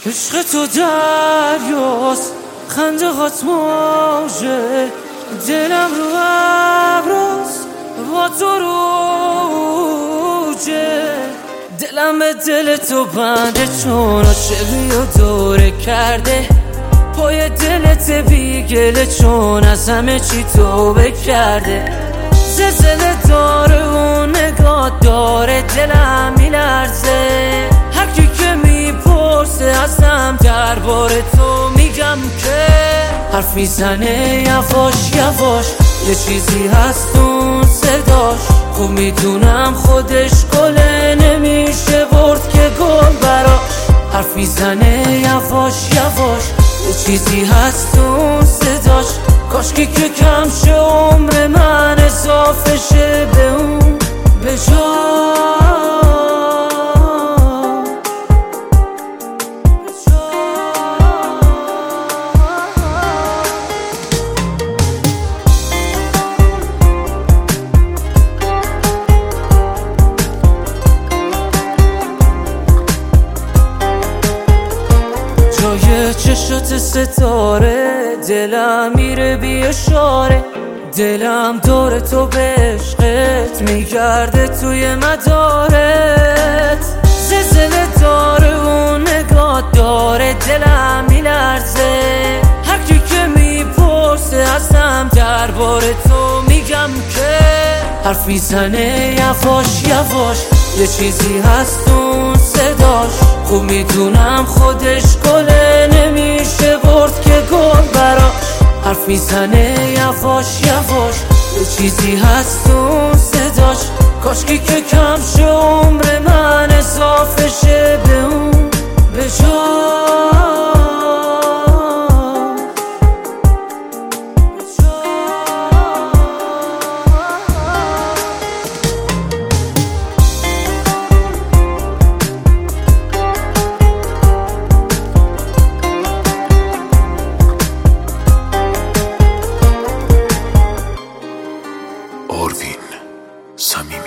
عشق تو دریاست، خنده هات موجه، دلم رو ابراست با تو روجه. دلم به دل تو بنده چون عاشقی و دوره کرده، پای دلت بیگله چون از همه چی توبه کرده. زلزله داره و نگاه داره، دلم میلرزه هر کی که میپرسه ازم درباره تو میگم که حرف میزنه یواش یواش، یه چیزی هست اون صداش. خوب میدونم خودش گله نمیشه برد که گل براش. حرف میزنه یواش یواش، یه چیزی هست اون صداش. کاشکی که کم شه عمر من اضافه شه به اون به جای چشات ستاره، دلم میره بی اشاره. دلم دور تو به عشقت میگرده توی مدارت. زلزله داره و نگاه داره، دلم میلرزه هر کی که میپرسه ازم درباره تو میگم که حرف میزنه یواش یواش، یه چیزی هست اون صداش. خوب میدونم خودش گله نمیشه برد که گل براش. حرف میزنه یواش یواش، یه چیزی هست اون صداش. کاشکی که کم شه عمر من اضافه شه به اون به آروین صمیمی.